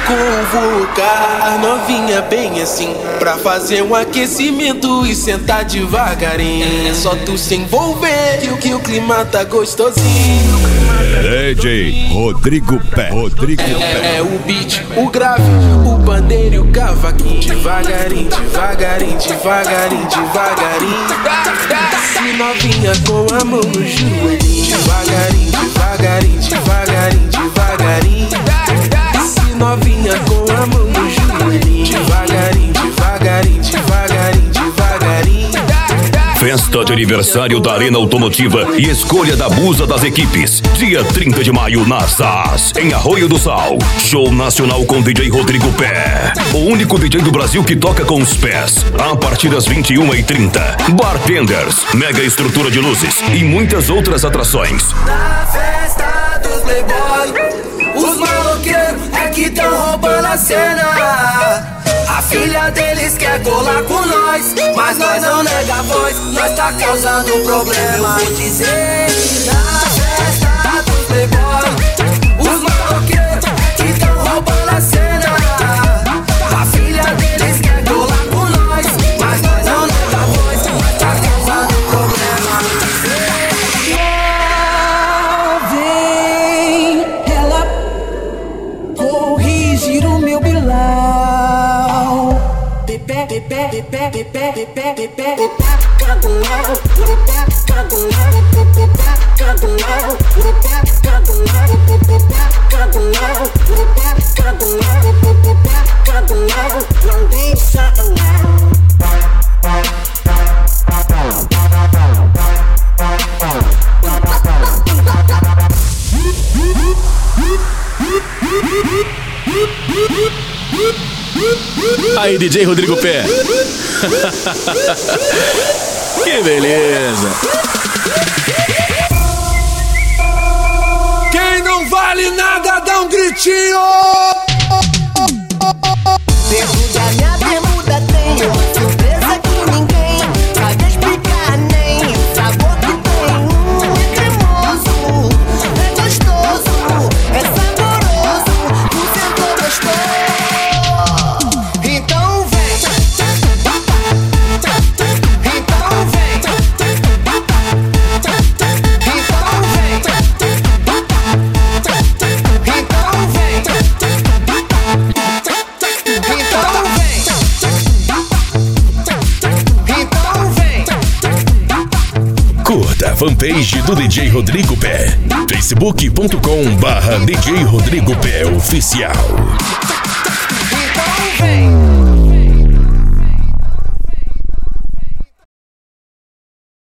convocar novinha bem assim, pra fazer um aquecimento e sentar devagarinho. É só tu se envolver que o clima tá gostosinho. DJ Rodrigo Pé. É o beat, o grave, o bandeiro e o cavaquinho. Devagarinho, devagarinho, devagarinho, devagarinho. Se novinha com a mão no joelhinho. Devagarinho, devagarinho, devagarinho, devagarinho. Se novinha com a mão no joelhinho. Devagarinho, devagarinho, devagarinho, devagarinho. Festa de aniversário da Arena Automotiva e escolha da musa das equipes. Dia 30 de maio na SAS, em Arroio do Sal. Show nacional com DJ Rodrigo Pé. O único DJ do Brasil que toca com os pés. A partir das 21h30. Bartenders, mega estrutura de luzes e muitas outras atrações. Na festa dos playboy, os maloqueiros é que tão roubando a cena. A filha deles quer colar com nós, mas nós não nega a voz, nós tá causando problema. Vou dizer, na festa dos playboy, os maloqueiros que tão roubando a cena. A filha deles quer colar com nós, mas nós não nega a voz, nós tá causando problema. Vem ela corrigir o meu bilhão. Não deixa Aí, DJ Rodrigo Pé. Que beleza. Quem não vale nada dá um gritinho. bermuda, minha bermuda tem uma surpresa que ninguém sabe explicar, nem o sabor que tem. É cremoso, é gostoso, é saboroso, o sentou gostou. Então vem, então vem, Curta a fanpage do DJ Rodrigo Pé. facebook.com/DJ Rodrigo Pé Oficial.